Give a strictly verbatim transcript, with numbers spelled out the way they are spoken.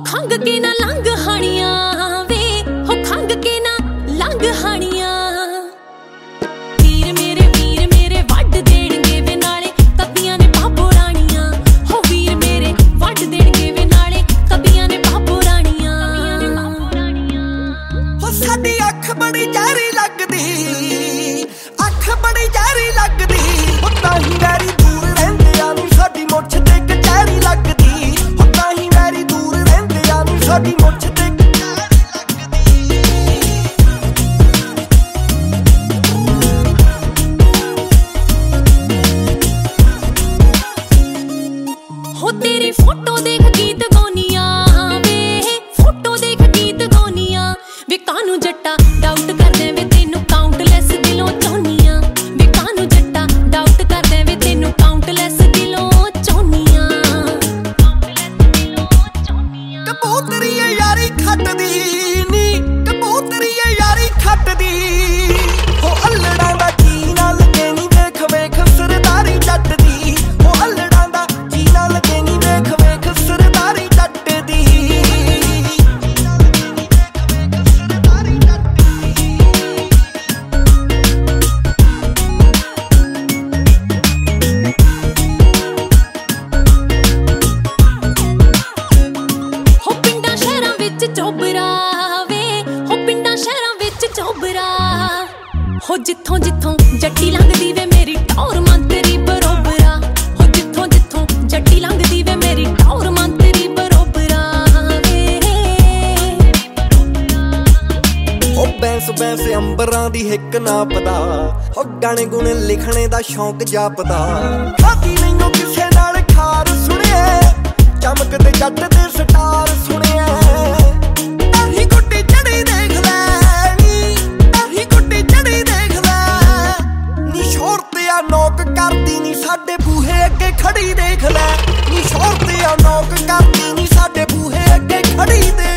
खंग के ना लंघ हानियां वे हो खंग के ना लंघ हानियां वीर मेरे वीर मेरे वड्ड देणगे वे नाले कबियां ने बाबो राणियां हो वीर मेरे वड्ड देणगे वे नाले कबियां ने बाबो राणियां हो साडी अख बड़ी जहरी लगदी अख बड़ी जहरी लगदी हो ताही मेरी दूर रहिंदियां नी साडी मुੱਛ ते कचहरी लगदी हो ताही मेरी दूर रहिंदियां नी साडी मुੱਛ ते हो तेरी फोटो देख गीत गौनिया वे फोटो देख गीत गौनिया वे कानू जट्टा डाउट करदे वे तेनू काउंटलेस दिलों चाहनियां वे कानू जट्टा डाउट करदे वे तेनू काउंटलेस दिलों चाहनियां कबूतरी यारी खटदी नी कबूतरी यारी खटदी हो अल्लड़ां दा जी ना लगे नी वेख वेख सरदारी जट दी हो अल्लड़ां दा जी ना लगे नी वेख वेख सरदारी जट दी हो पिंडां शहरां विच चौबरा वे हो पिंडां शहरां विच चौबरा हो जिथों जिथों जट्टी लंघदी वे मेरी टौर मंतरी बरोबरा हो जिथों जिथों जट्टी लंघदी वे मेरी टौर मंतरी बरोबरा वे ओ बैंस बैंस अंबरां दी हिक ना पता हो गाने गुणे लिखने दा शौक जापदा खादी नैनों किसे नाल खार सुणिए चमकदे जट दे स्टार सुणिए ताही गुड्डी चढ़ी देख लै नी ताही गुड्डी चढ़ी देख लै नी शोर ते आ नौक करदी नी साडे बूहे अगे खड़ी देख लै नी शोर ते आ नौक करदी नी साडे बूहे अगे खड़ी देख